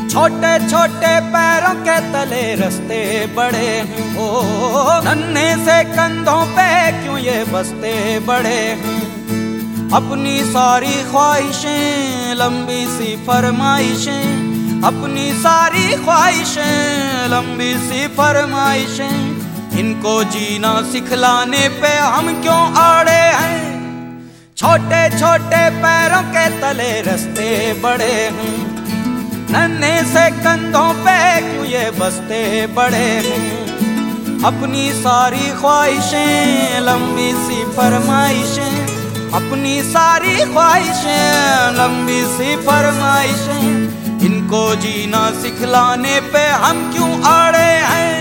छोटे छोटे पैरों के तले रास्ते बड़े हैं, ओ नन्हे से कंधों पे क्यों ये बस्ते बड़े हैं। अपनी सारी ख्वाहिशें लंबी सी फरमाइशें, अपनी सारी ख्वाहिशें लंबी सी फरमाइशें, इनको जीना सिखलाने पे हम क्यों आड़े हैं। छोटे छोटे पैरों के तले रास्ते बड़े हैं, नन्हे से कंधों पे क्यों ये बस्ते बड़े हैं। अपनी सारी ख्वाहिशें लंबी सी फरमाइशें, अपनी सारी ख्वाहिशें लंबी सी फरमाइशें, इनको जीना सिखलाने पे हम क्यों आड़े हैं।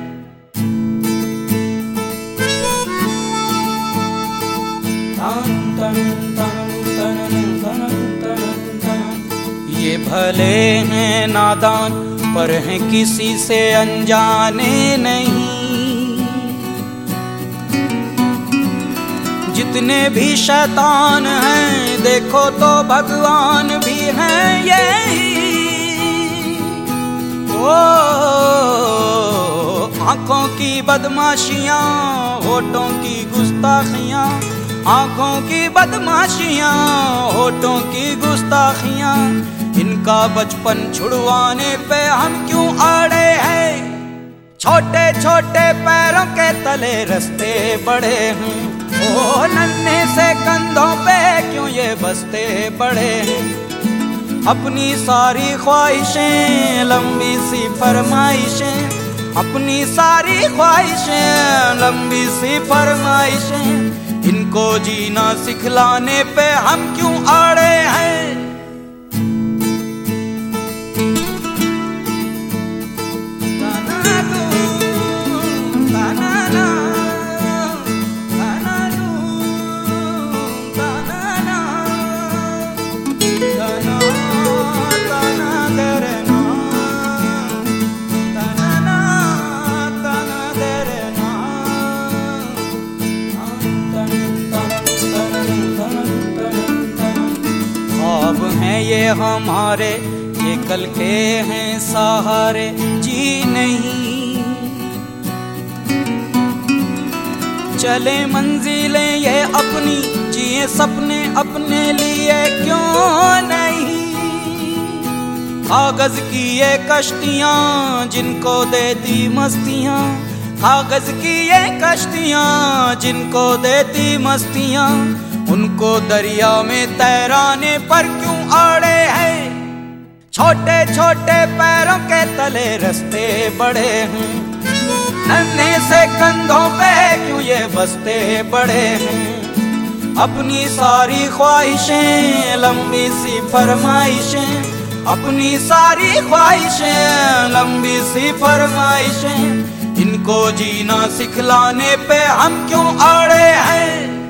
ये भले हैं नादान पर हैं किसी से अनजाने नहीं, जितने भी शैतान हैं देखो तो भगवान भी हैं यही। ओ आंखों की बदमाशियां, होठों की गुस्ताखियां, आंखों की बदमाशियां, होठों की गुस्ताखियां, इनका बचपन छुड़वाने पे हम क्यों आड़े हैं। छोटे छोटे पैरों के तले रास्ते बड़े हैं, ओ नन्हे से कंधों पे क्यों ये बस्ते बड़े हैं। अपनी सारी ख्वाहिशें लंबी सी फरमाइशें, अपनी सारी ख्वाहिशें लंबी सी फरमाइशें, इनको जीना सिखलाने पे हम क्यों आड़े हैं। ख्वाब हैं ये हमारे, ये कल के हैं सहारे, जी नहीं चले मंजिलें ये अपनी, जिए सपने अपने लिए क्यों नहीं। कागज की ये कश्तियां जिनको देती मस्तियां, कागज की ये कश्तियां जिनको देती मस्तियां, उनको दरिया में तैराने पर क्यों आड़े हैं। छोटे छोटे पैरों के तले रास्ते बड़े हैं, नन्हे से कंधों पे क्यों ये बस्ते बड़े हैं। अपनी सारी ख्वाहिशें लंबी सी फरमाइशें, अपनी सारी ख्वाहिशें लंबी सी फरमाइशें, इनको जीना सिखलाने पे हम क्यों आड़े हैं।